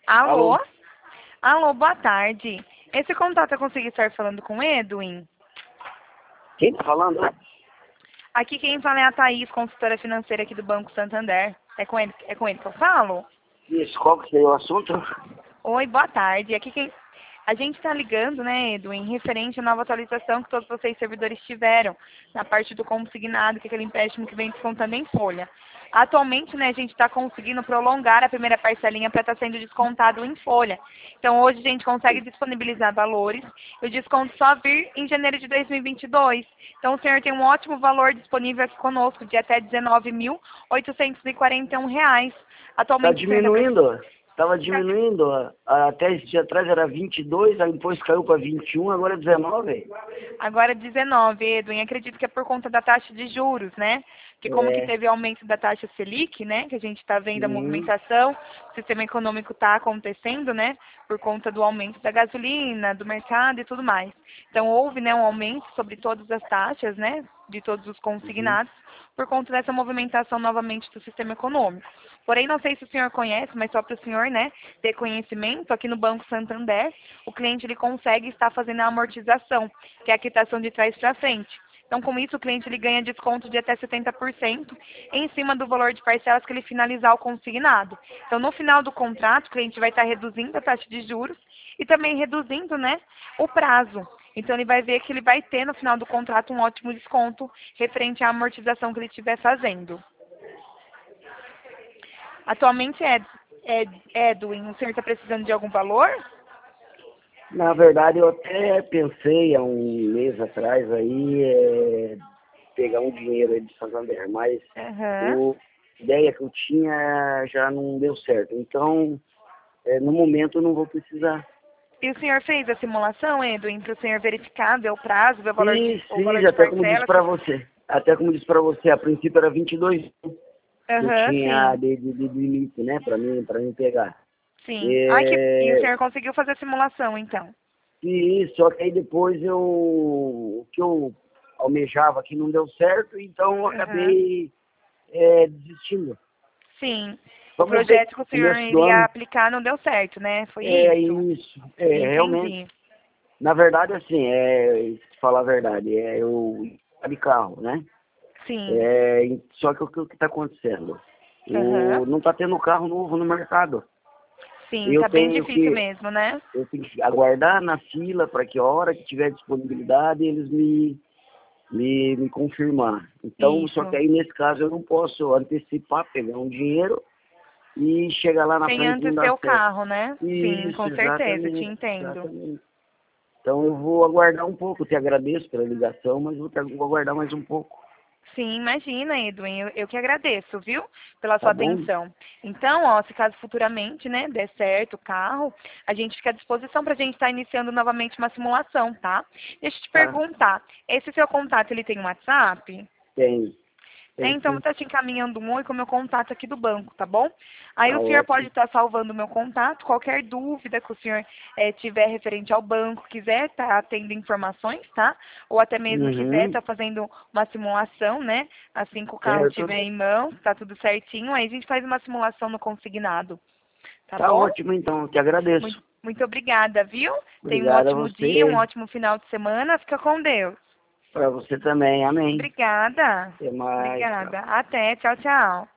Alô? Alô? Alô, boa tarde. Esse contato eu consegui estar falando com o Edwin? Quem tá falando? Aqui quem fala é a Thaís, consultora financeira aqui do Banco Santander. É com ele que eu falo? Isso, qual que seria o assunto? Oi, boa tarde. A gente está ligando, né, Edwin, referente à nova atualização que todos vocês servidores tiveram na parte do consignado, que é aquele empréstimo que vem descontando em folha. Atualmente, né, a gente está conseguindo prolongar a primeira parcelinha para estar sendo descontado em folha. Então, hoje a gente consegue disponibilizar valores e o desconto só vir em janeiro de 2022. Então, o senhor tem um ótimo valor disponível aqui conosco, de até R$ 19.841. Tá Atualmente, o senhor está... diminuindo. Tava diminuindo. Até esse dia atrás era 22, aí depois caiu para 21, agora é 19. Agora 19, Edwin. Acredito que é por conta da taxa de juros, né? Porque como que É, teve aumento da taxa Selic, né? Que a gente está vendo a sim. movimentação, o sistema econômico está acontecendo, né? Por conta do aumento da gasolina, do mercado e tudo mais. Então houve, né, um aumento sobre todas as taxas, né? De todos os Uhum. consignados, por conta dessa movimentação novamente do sistema econômico. Porém, não sei se o senhor conhece, mas só para o senhor, né, ter conhecimento, aqui no Banco Santander, o cliente ele consegue estar fazendo a amortização, que é a quitação de trás para frente. Então, com isso, o cliente ele ganha desconto de até 70% em cima do valor de parcelas que ele finalizar o consignado. Então, no final do contrato, o cliente vai estar reduzindo a taxa de juros e também reduzindo, né, o prazo. Então, ele vai ver que ele vai ter, no final do contrato, um ótimo desconto referente à amortização que ele estiver fazendo. Atualmente, Edwin, o senhor está precisando de algum valor? Na verdade, eu até pensei há um mês atrás aí pegar um dinheiro aí de Santander, mas Aham. a ideia que eu tinha já não deu certo. Então, no momento eu não vou precisar. E o senhor fez a simulação, Edwin, para o senhor verificar, ver o prazo, ver Fiz, o valor fiz, de até como disse parcela? para você. Até como disse para você, a princípio era 22 que eu Aham, tinha sim, de limite, né, para mim pegar. sim. E o É, senhor conseguiu fazer a simulação, então? e só que aí depois o que eu almejava aqui não deu certo, então eu Aham, acabei desistindo. sim. O Vamos ver, projeto que o senhor começo do iria ano, aplicar não deu certo, né? Foi é isso? isso, realmente. Entendi. Na verdade, assim, se falar a verdade, eu de carro, né? Sim. Só que o que está acontecendo? Aham. Não está tendo carro novo no mercado. Sim, Eu tá bem tenho difícil que, mesmo, né? eu tenho que aguardar na fila para que a hora que tiver disponibilidade eles me confirmar. Então, só que Isso. aí nesse caso eu não posso antecipar, pegar um dinheiro e chegar lá na Sem frente e não antes ter dar o certo. carro, né? Sim, Isso, com certeza, te exatamente, entendo. exatamente. Então eu vou aguardar um pouco, te agradeço pela ligação, mas vou aguardar mais um pouco, Sim, imagina, Edwin, eu que agradeço, viu, pela tá sua bom? atenção. Então, ó, se caso futuramente, né, der certo o carro, a gente fica à disposição para a gente estar iniciando novamente uma simulação, tá? Deixa eu te Tá? perguntar, esse seu contato, ele tem um WhatsApp? Tem, Tem, tem então vou sim. estar te encaminhando um oi com o meu contato aqui do banco, tá bom? Aí Tá o senhor pode ótimo. estar salvando o meu contato, qualquer dúvida que o senhor tiver referente ao banco, quiser estar tendo informações, tá? Ou até mesmo quiser Uhum, estar fazendo uma simulação, né? Assim que o carro certo. estiver em mãos, tá tudo certinho, aí a gente faz uma simulação no consignado, tá Tá bom? ótimo então, te agradeço. Muito obrigada, viu? Tenha um Obrigado a ótimo dia, um você, ótimo final de semana, fica com Deus. para você também, amém. Obrigada. Até mais, tchau. Obrigada. Até, tchau, tchau.